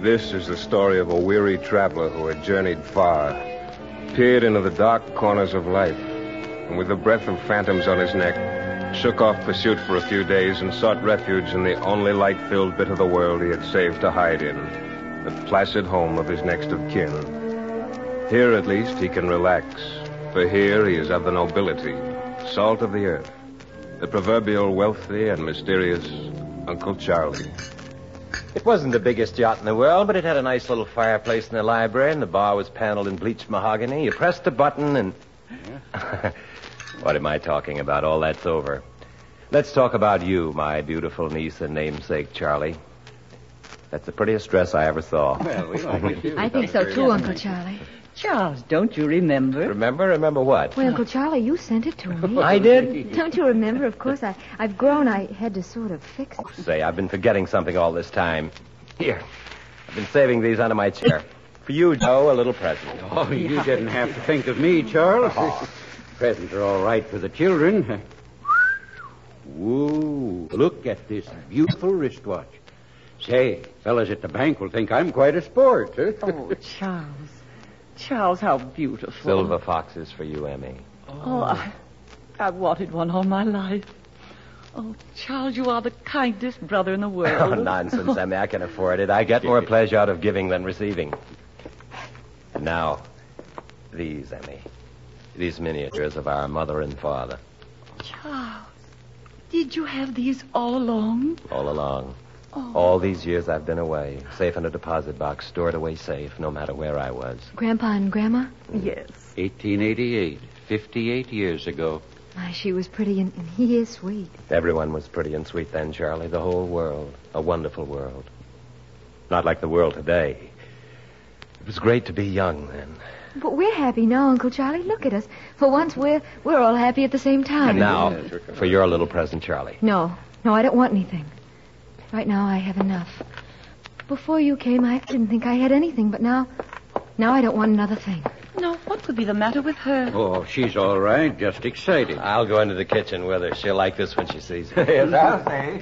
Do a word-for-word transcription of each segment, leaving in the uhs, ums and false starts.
This is the story of a weary traveler who had journeyed far, peered into the dark corners of life, and with the breath of phantoms on his neck, shook off pursuit for a few days and sought refuge in the only light-filled bit of the world he had saved to hide in, the placid home of his next of kin. Here, at least, he can relax, for here he is of the nobility, salt of the earth, the proverbial wealthy and mysterious Uncle Charlie. It wasn't the biggest yacht in the world, but it had a nice little fireplace in the library, and the bar was paneled in bleached mahogany. You pressed a button, and... Yeah. What am I talking about? All that's over. Let's talk about you, my beautiful niece and namesake, Charlie. That's the prettiest dress I ever saw. Well, we like it, too. I think so, too, Uncle Charlie. Charles, don't you remember? Remember? Remember what? Well, Uncle Charlie, you sent it to me. I did? Don't you remember? Of course, I, I've grown. I had to sort of fix it. Say, I've been forgetting something all this time. Here. I've been saving these under my chair. For you, Joe, a little present. Oh, you didn't have to think of me, Charles. Oh. Presents are all right for the children. Whoa, look at this beautiful wristwatch. Say, fellas at the bank will think I'm quite a sport. Huh? Oh, Charles. Charles, how beautiful. Silver foxes for you, Emmy. Oh, oh I, I've wanted one all my life. Oh, Charles, you are the kindest brother in the world. Oh, nonsense, Emmy. I can afford it. I get more pleasure out of giving than receiving. And now, these, Emmy. These miniatures of our mother and father. Charles, did you have these all along? All along. Oh. All these years I've been away, safe in a deposit box, stored away safe, no matter where I was. Grandpa and Grandma? Yes. eighteen eighty-eight, fifty-eight years ago. My, she was pretty, and, and he is sweet. Everyone was pretty and sweet then, Charlie. The whole world. A wonderful world. Not like the world today. It was great to be young then. But we're happy now, Uncle Charlie. Look at us. For once, we're we're all happy at the same time. And now, for your little present, Charlie. No. No, I don't want anything. Right now, I have enough. Before you came, I didn't think I had anything, but now... Now I don't want another thing. No, what could be the matter with her? Oh, she's all right, just excited. I'll go into the kitchen with her. She'll like this when she sees it. Yes, I'll say.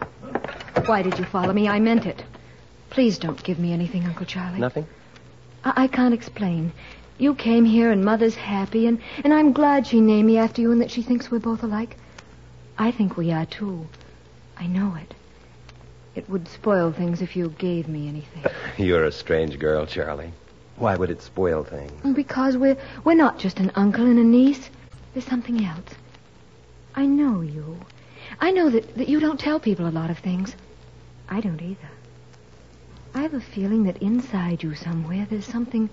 Why did you follow me? I meant it. Please don't give me anything, Uncle Charlie. Nothing? I, I can't explain. You came here and Mother's happy, and, and I'm glad she named me after you and that she thinks we're both alike. I think we are, too. I know it. It would spoil things if you gave me anything. You're a strange girl, Charlie. Why would it spoil things? Because we're we're not just an uncle and a niece. There's something else. I know you. I know that, that you don't tell people a lot of things. I don't either. I have a feeling that inside you somewhere there's something...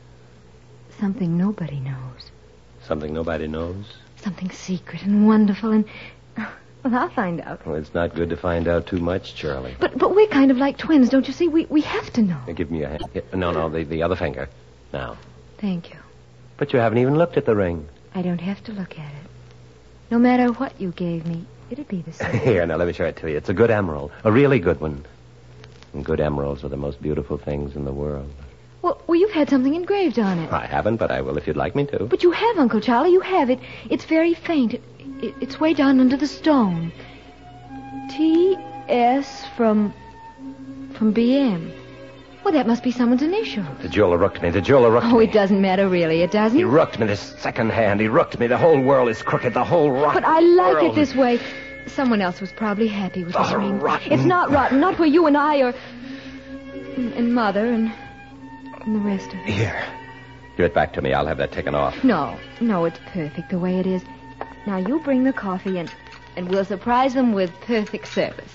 Something nobody knows. Something nobody knows? Something secret and wonderful and... Well, I'll find out. Well, it's not good to find out too much, Charlie. But but we're kind of like twins, don't you see? We we have to know. Now, give me a hand. No, no, the, the other finger. Now. Thank you. But you haven't even looked at the ring. I don't have to look at it. No matter what you gave me, it'd be the same. Here, now, let me show it to you. It's a good emerald. A really good one. And good emeralds are the most beautiful things in the world. Well, well, you've had something engraved on it. I haven't, but I will if you'd like me to. But you have, Uncle Charlie. You have it. It's very faint. It, it, it's way down under the stone. T S from... from B M. Well, that must be someone's initial. The jeweler rooked me. The jeweler rooked me. Oh, it doesn't matter, really. It doesn't. He rooked me this second hand. He rooked me. The whole world is crooked. The whole rock. But I like world. it this way. Someone else was probably happy with this Oh, ring. rotten. It's not rotten. Not for you and I or... And, and Mother and... and the rest of it. Here. Give it back to me. I'll have that taken off. No. No, it's perfect the way it is. Now, you bring the coffee and... and we'll surprise them with perfect service.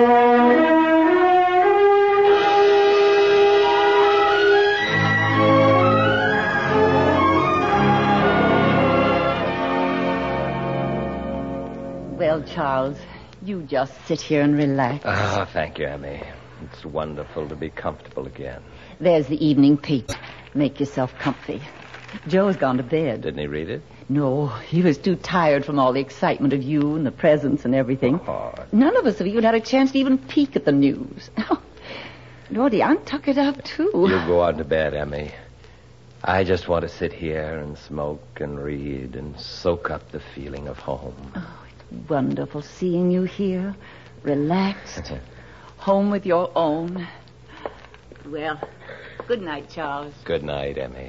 Well, Charles, you just sit here and relax. Oh, thank you, Emmy. It's wonderful to be comfortable again. There's the evening paper. Make yourself comfy. Joe's gone to bed. Didn't he read it? No, he was too tired from all the excitement of you and the presents and everything. Oh. None of us have even had a chance to even peek at the news. Lordy, I'm tuckered up, too. You go on to bed, Emmy. I just want to sit here and smoke and read and soak up the feeling of home. Oh, it's wonderful seeing you here, relaxed, home with your own. Well, good night, Charles. Good night, Emmy.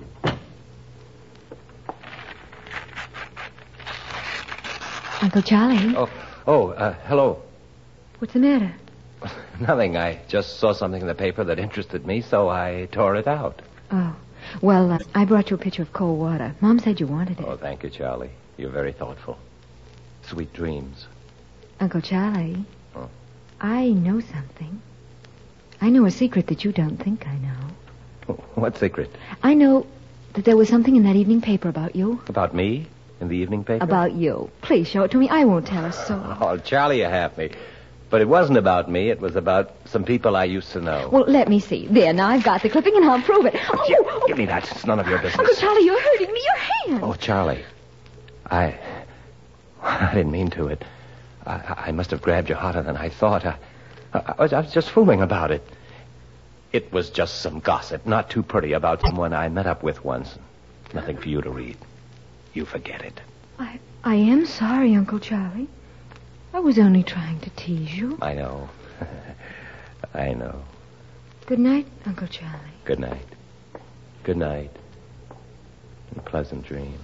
Uncle Charlie? Oh, oh, uh, hello. What's the matter? Nothing. I just saw something in the paper that interested me, so I tore it out. Oh. Well, uh, I brought you a pitcher of cold water. Mom said you wanted it. Oh, thank you, Charlie. You're very thoughtful. Sweet dreams. Uncle Charlie, Oh. I know something. I know a secret that you don't think I know. What secret? I know that there was something in that evening paper about you. About me? In the evening paper? About you. Please show it to me. I won't tell a soul. Oh, Charlie, you have me. But it wasn't about me. It was about some people I used to know. Well, let me see. There, now I've got the clipping and I'll prove it. Oh, Give, oh. give me that. It's none of your business. Uncle Charlie, you're hurting me. Your hand. Oh, Charlie. I... I didn't mean to. It. I, I must have grabbed you harder than I thought. I, I, was, I was just fooling about it. It was just some gossip, not too pretty, about someone I met up with once. Nothing for you to read. You forget it. I, I am sorry, Uncle Charlie. I was only trying to tease you. I know. I know. Good night, Uncle Charlie. Good night. Good night. And pleasant dreams.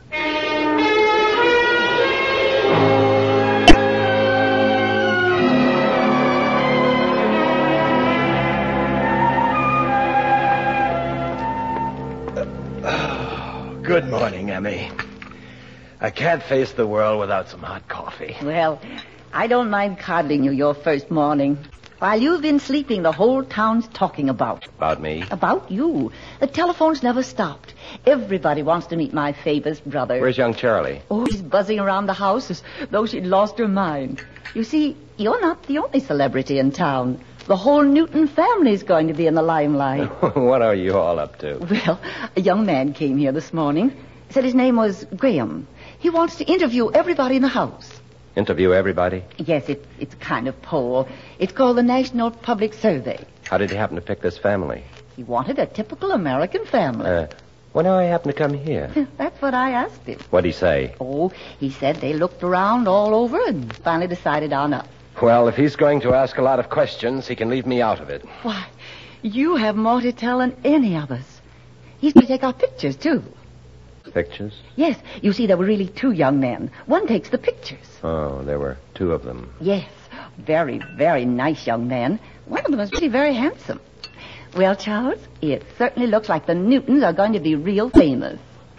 Good morning, Emmy. I can't face the world without some hot coffee. Well, I don't mind coddling you your first morning. While you've been sleeping, the whole town's talking about. About me? About you. The telephone's never stopped. Everybody wants to meet my famous brother. Where's young Charlie? Oh, she's buzzing around the house as though she'd lost her mind. You see, you're not the only celebrity in town. The whole Newton family's going to be in the limelight. What are you all up to? Well, a young man came here this morning. Said his name was Graham. He wants to interview everybody in the house. Interview everybody? Yes, it, it's a kind of poll. It's called the National Public Survey. How did he happen to pick this family? He wanted a typical American family. Uh, when did I happen to come here? That's what I asked him. What'd he say? Oh, he said they looked around all over and finally decided on us. Well, if he's going to ask a lot of questions, he can leave me out of it. Why, you have more to tell than any of us. He's going to take our pictures, too. Pictures? Yes. You see, there were really two young men. One takes the pictures. Oh, there were two of them. Yes. Very, very nice young men. One of them is really very handsome. Well, Charles, it certainly looks like the Newtons are going to be real famous.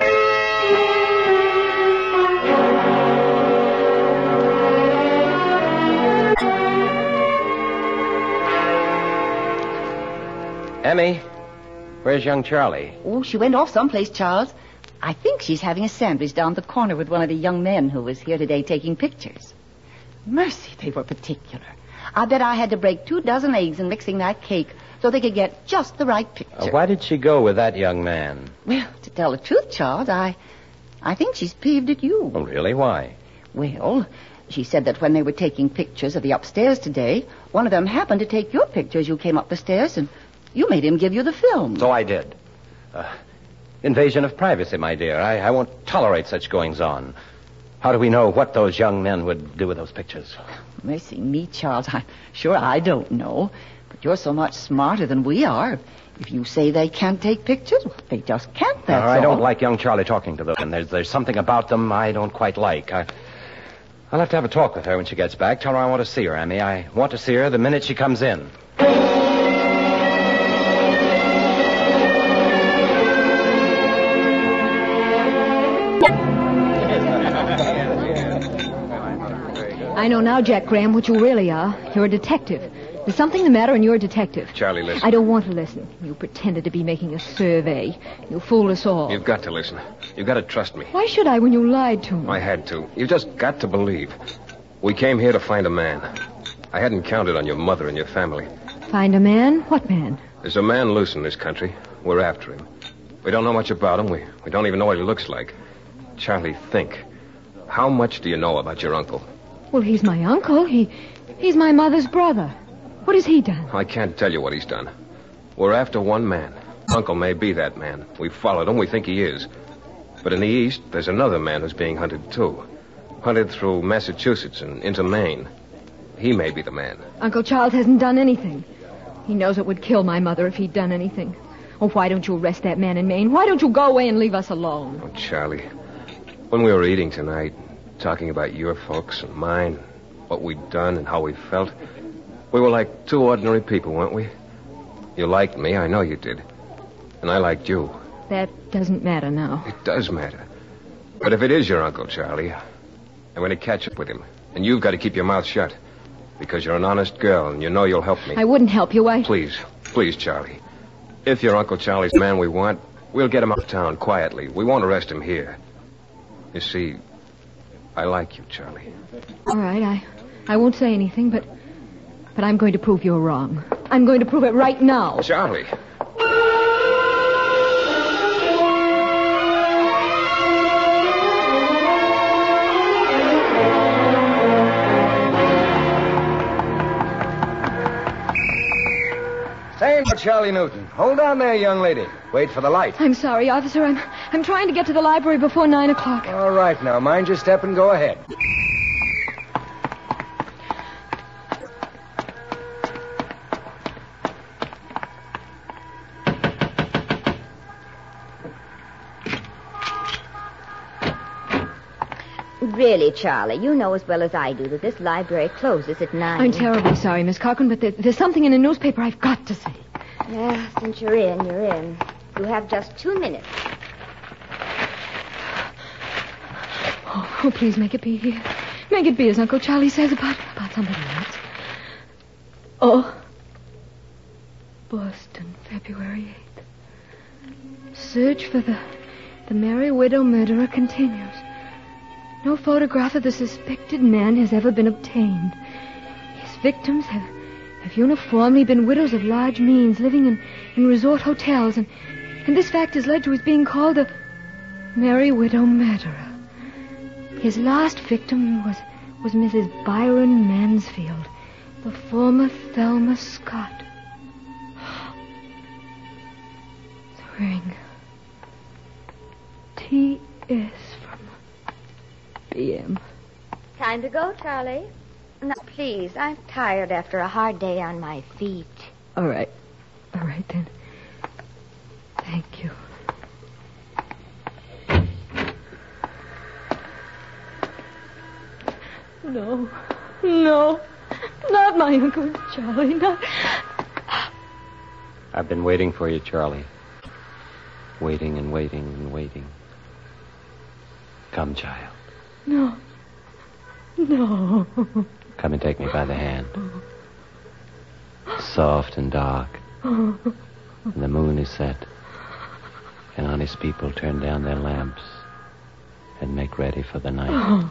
Emmy, where's young Charlie? Oh, she went off someplace, Charles. I think she's having a sandwich down the corner with one of the young men who was here today taking pictures. Mercy, they were particular. I bet I had to break two dozen eggs in mixing that cake so they could get just the right picture. Uh, why did she go with that young man? Well, to tell the truth, Charles, I, I think she's peeved at you. Oh, really? Why? Well, she said that when they were taking pictures of the upstairs today, one of them happened to take your picture as you came up the stairs, and you made him give you the film. So I did. Uh, invasion of privacy, my dear. I, I won't tolerate such goings-on. How do we know what those young men would do with those pictures? Mercy me, Charles. I'm sure I don't know. But you're so much smarter than we are. If you say they can't take pictures, well, they just can't, that's Uh, I don't all. like young Charlie talking to them, and there's, there's something about them I don't quite like. I, I'll have to have a talk with her when she gets back. Tell her I want to see her, Emmy. I want to see her the minute she comes in. I know now, Jack Graham, what you really are. You're a detective. There's something the matter, and you're a detective. Charlie, listen. I don't want to listen. You pretended to be making a survey. You fooled us all. You've got to listen. You've got to trust me. Why should I when you lied to me? I had to. You just got to believe. We came here to find a man. I hadn't counted on your mother and your family. Find a man? What man? There's a man loose in this country. We're after him. We don't know much about him. We, we don't even know what he looks like. Charlie, think. How much do you know about your uncle? Well, he's my uncle. He, he's my mother's brother. What has he done? I can't tell you what he's done. We're after one man. Uncle may be that man. We've followed him. We think he is. But in the east, there's another man who's being hunted, too. Hunted through Massachusetts and into Maine. He may be the man. Uncle Charles hasn't done anything. He knows it would kill my mother if he'd done anything. Oh, why don't you arrest that man in Maine? Why don't you go away and leave us alone? Oh, Charlie, when we were eating tonight, talking about your folks and mine, what we'd done and how we felt, we were like two ordinary people, weren't we? You liked me, I know you did. And I liked you. That doesn't matter now. It does matter. But if it is your Uncle Charlie, I'm going to catch up with him. And you've got to keep your mouth shut. Because you're an honest girl, and you know you'll help me. I wouldn't help you, I... Please, please, Charlie. If your Uncle Charlie's the man we want, we'll get him uptown quietly. We won't arrest him here. You see, I like you, Charlie. All right, I, I won't say anything, but... But I'm going to prove you're wrong. I'm going to prove it right now. Charlie. Same for Charlie Newton. Hold on there, young lady. Wait for the light. I'm sorry, officer. I'm, I'm trying to get to the library before nine o'clock. All right, now, mind your step and go ahead. Really, Charlie, you know as well as I do that this library closes at nine. I'm terribly sorry, Miss Cochran, but there, there's something in the newspaper I've got to see. Yeah, since you're in, you're in. You have just two minutes. Oh, oh, please make it be here. Make it be as Uncle Charlie says about, about somebody else. Oh. Boston, February eighth. Search for the, the Merry Widow murderer continues. No photograph of the suspected man has ever been obtained. His victims have, have uniformly been widows of large means, living in, in resort hotels, and, and this fact has led to his being called the Merry Widow murderer. His last victim was, was Missus Byron Mansfield, the former Thelma Scott. The ring. T S from B M. Time to go, Charlie. Now, please, I'm tired after a hard day on my feet. All right. All right, then. Thank you. No. No. Not my Uncle Charlie. Not... I've been waiting for you, Charlie. Waiting and waiting and waiting. Come, child. No. No. Come and take me by the hand. It's soft and dark. And the moon is set. And honest people turn down their lamps and make ready for the night.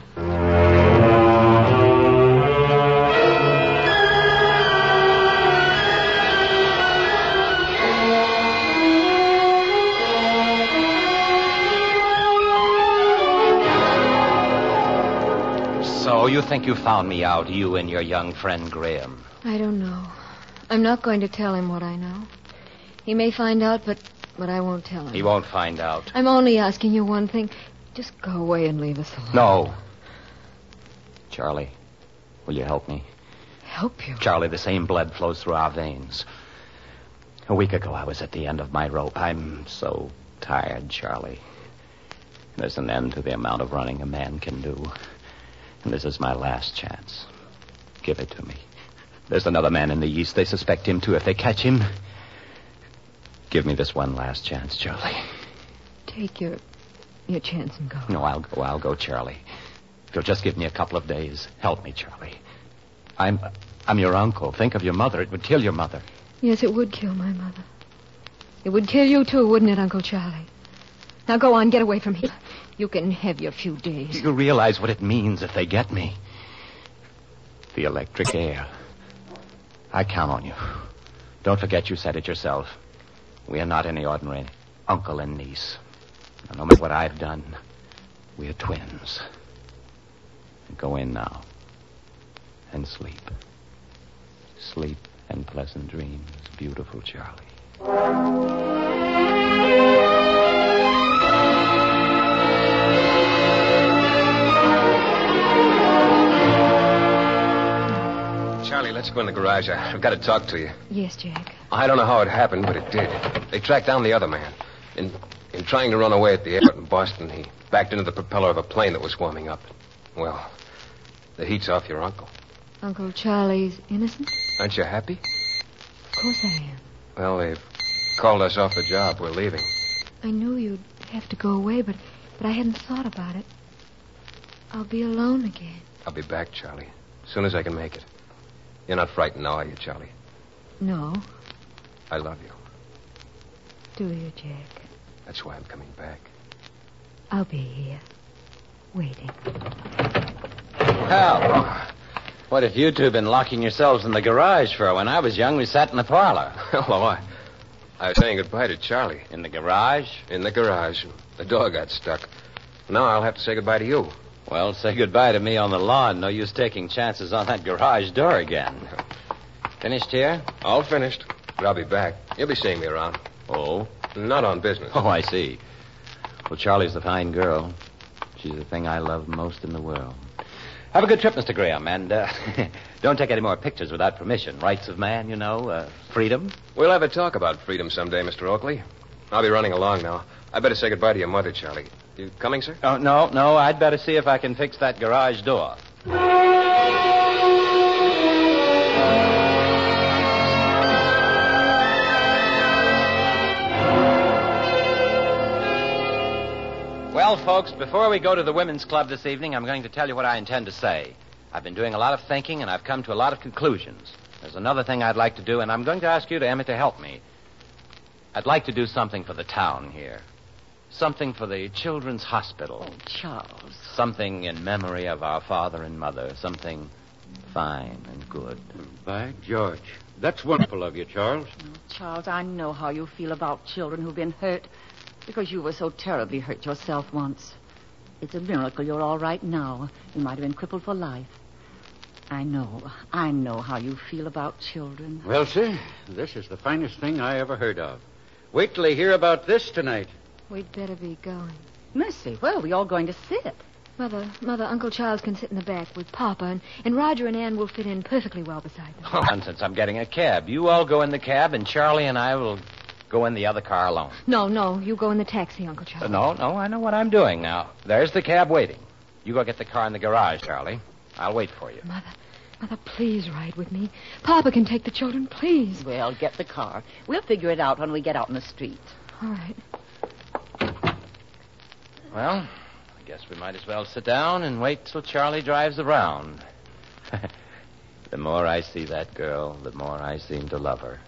So you think you found me out, you and your young friend Graham? I don't know. I'm not going to tell him what I know. He may find out, but, but I won't tell him. He won't find out. I'm only asking you one thing. Just go away and leave us alone. No. Charlie, will you help me? Help you? Charlie, the same blood flows through our veins. A week ago, I was at the end of my rope. I'm so tired, Charlie. There's an end to the amount of running a man can do. And this is my last chance. Give it to me. There's another man in the East. They suspect him, too. If they catch him, give me this one last chance, Charlie. Take your your chance and go. No, I'll go. I'll go, Charlie. If you'll just give me a couple of days, help me, Charlie. I'm I'm your uncle. Think of your mother. It would kill your mother. Yes, it would kill my mother. It would kill you, too, wouldn't it, Uncle Charlie? Now go on, get away from here. You can have your few days. You realize what it means if they get me. The electric air. I count on you. Don't forget you said it yourself. We are not any ordinary uncle and niece. No matter what I've done, we're twins. Go in now and sleep. Sleep and pleasant dreams, beautiful Charlie. Charlie, let's go in the garage. I- I've got to talk to you. Yes, Jack. I don't know how it happened, but it did. They tracked down the other man. In, in trying to run away at the airport in Boston, he backed into the propeller of a plane that was warming up. Well, the heat's off your uncle. Uncle Charlie's innocent? Aren't you happy? Of course I am. Well, they've called us off the job. We're leaving. I knew you'd have to go away, but, but I hadn't thought about it. I'll be alone again. I'll be back, Charlie, as soon as I can make it. You're not frightened now, are you, Charlie? No. I love you. Do you, Jack? That's why I'm coming back. I'll be here, waiting. Hal, what have you two been locking yourselves in the garage for? When I was young, we sat in the parlor. Hello, I, I was saying goodbye to Charlie. In the garage? In the garage. The door got stuck. Now I'll have to say goodbye to you. Well, say goodbye to me on the lawn. No use taking chances on that garage door again. Finished here? All finished. But I'll be back. You'll be seeing me around. Oh? Not on business. Oh, I see. Well, Charlie's a fine girl. She's the thing I love most in the world. Have a good trip, Mister Graham, and uh, don't take any more pictures without permission. Rights of man, you know, uh, freedom. We'll have a talk about freedom someday, Mister Oakley. I'll be running along now. I better say goodbye to your mother, Charlie. You coming, sir? Oh, no, no, I'd better see if I can fix that garage door. Well, folks, before we go to the women's club this evening, I'm going to tell you what I intend to say. I've been doing a lot of thinking, and I've come to a lot of conclusions. There's another thing I'd like to do, and I'm going to ask you, to Emmett, to help me. I'd like to do something for the town here. Something for the children's hospital. Oh, Charles. Something in memory of our father and mother. Something fine and good. By George. That's wonderful of you, Charles. Oh, Charles, I know how you feel about children who've been hurt because you were so terribly hurt yourself once. It's a miracle you're all right now. You might have been crippled for life. I know. I know how you feel about children. Well, sir, this is the finest thing I ever heard of. Wait till they hear about this tonight. We'd better be going. Mercy, where are we all going to sit? Mother, Mother, Uncle Charles can sit in the back with Papa, and, and Roger and Ann will fit in perfectly well beside them. Oh, nonsense. I'm getting a cab. You all go in the cab, and Charlie and I will go in the other car alone. No, no, you go in the taxi, Uncle Charles. Uh, no, no, I know what I'm doing now. There's the cab waiting. You go get the car in the garage, Charlie. I'll wait for you. Mother, Mother, please ride with me. Papa can take the children, please. Well, get the car. We'll figure it out when we get out in the street. All right. Well, I guess we might as well sit down and wait till Charlie drives around. The more I see that girl, the more I seem to love her.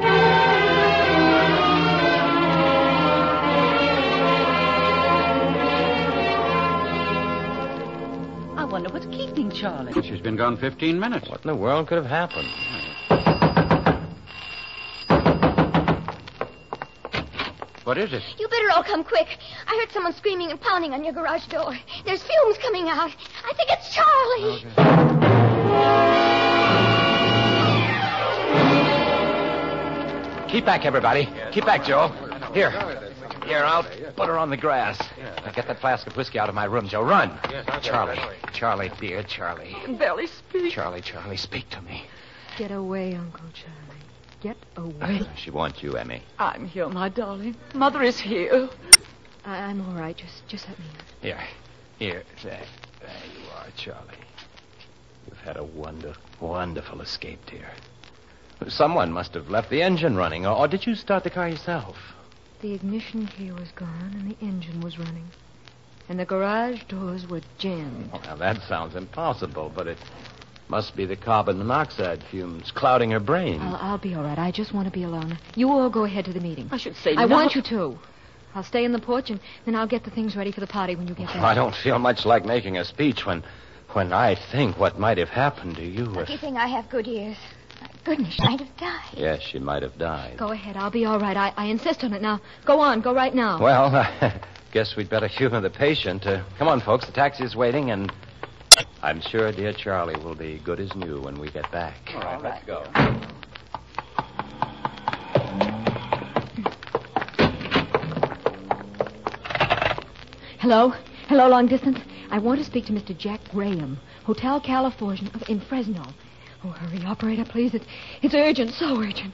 I wonder what's keeping Charlie. She's been gone fifteen minutes. What in the world could have happened? What is it? You better all come quick. I heard someone screaming and pounding on your garage door. There's fumes coming out. I think it's Charlie. Okay. Keep back, everybody. Keep back, Joe. Here. Here, I'll put her on the grass. Now get that flask of whiskey out of my room, Joe. Run. Charlie. Charlie, dear Charlie. I can barely speak. Charlie, Charlie, speak to me. Get away, Uncle Charlie. Get away. She wants you, Emmy. I'm here, my darling. Mother is here. I, I'm all right. Just just let me in. Here. Here. There, there you are, Charlie. You've had a wonder, wonderful escape, dear. Someone must have left the engine running, or, or did you start the car yourself? The ignition key was gone, and the engine was running. And the garage doors were jammed. Well, that sounds impossible, but it must be the carbon monoxide fumes clouding her brain. I'll, I'll be all right. I just want to be alone. You all go ahead to the meeting. I should say I no. want you to. I'll stay in the porch, and then I'll get the things ready for the party when you get back. I don't feel much like making a speech when when I think what might have happened to you Lucky if... thing I have good ears. My goodness, she might have died. Yes, she might have died. Go ahead. I'll be all right. I, I insist on it now. Go on. Go right now. Well, I guess we'd better humor the patient. Uh, come on, folks. The taxi is waiting, and I'm sure dear Charlie will be good as new when we get back. All right, let's go. Hello? Hello, long distance? I want to speak to Mister Jack Graham, Hotel California of, in Fresno. Oh, hurry, operator, please. It's, it's urgent, so urgent.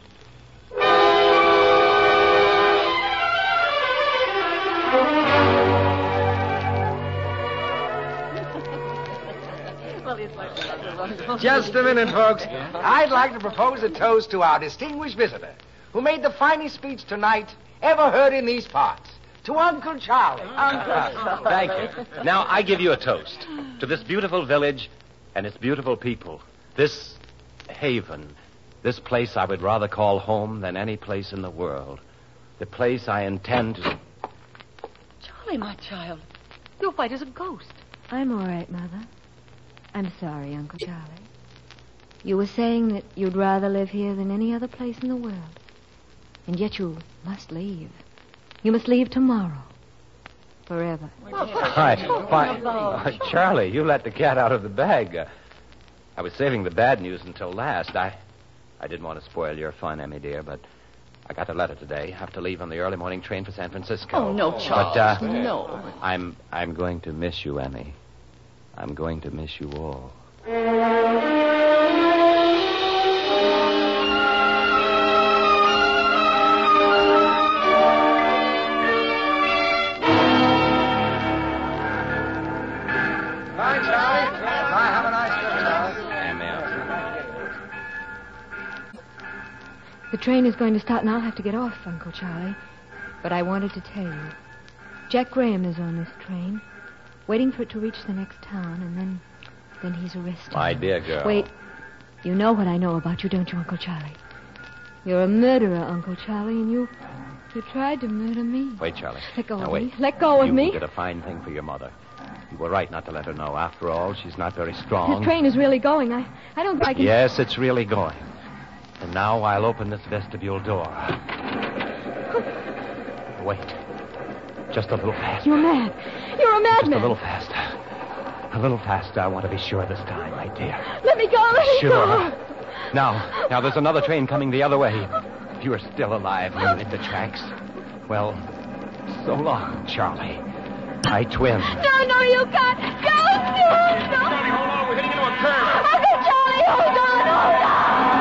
Just a minute, folks. I'd like to propose a toast to our distinguished visitor, who made the finest speech tonight ever heard in these parts. To Uncle Charlie. Uncle. Thank you. Now, I give you a toast to this beautiful village and its beautiful people. This haven, this place I would rather call home than any place in the world. The place I intend to... Charlie, my child, you're white as a ghost. I'm all right, Mother. I'm sorry, Uncle Charlie. You were saying that you'd rather live here than any other place in the world. And yet you must leave. You must leave tomorrow. Forever. Hi. Why, why, Charlie, you let the cat out of the bag. Uh, I was saving the bad news until last. I I didn't want to spoil your fun, Emmy, dear, but I got a letter today. Have to leave on the early morning train for San Francisco. Oh, no, Charles, but, uh, no. I'm, I'm going to miss you, Emmy. I'm going to miss you all. Bye, Charlie. Bye. Have a nice trip, Charlie. The train is going to start and I'll have to get off, Uncle Charlie. But I wanted to tell you. Jack Graham is on this train, waiting for it to reach the next town, and then then he's arrested. My dear girl. Wait. You know what I know about you, don't you, Uncle Charlie? You're a murderer, Uncle Charlie, and you you tried to murder me. Wait, Charlie. Let go now, of wait. me. Let go of you me. You did a fine thing for your mother. You were right not to let her know. After all, she's not very strong. This train is really going. I, I don't think I can... Yes, it's really going. And now I'll open this vestibule door. Wait. Just a little faster. You're mad. You're a madman. Just a little faster. A little faster. I want to be sure this time, my dear. Let me go. Let me Sure. go. Now, now there's another train coming the other way. If you are still alive when you hit the tracks, well, so long, Charlie. My twin. No, no, you can't. Don't do it. No. Charlie, hold on. We're hitting into a curve. Uncle Charlie, hold on, hold on.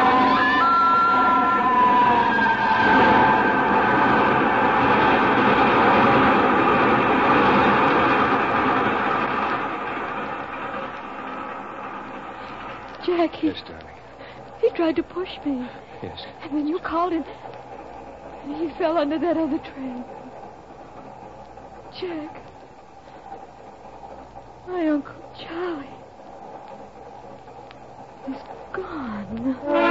Jack, he, Yes, darling. he tried to push me. Yes. And when you called him, he fell under that other train. Jack. My Uncle Charlie is gone.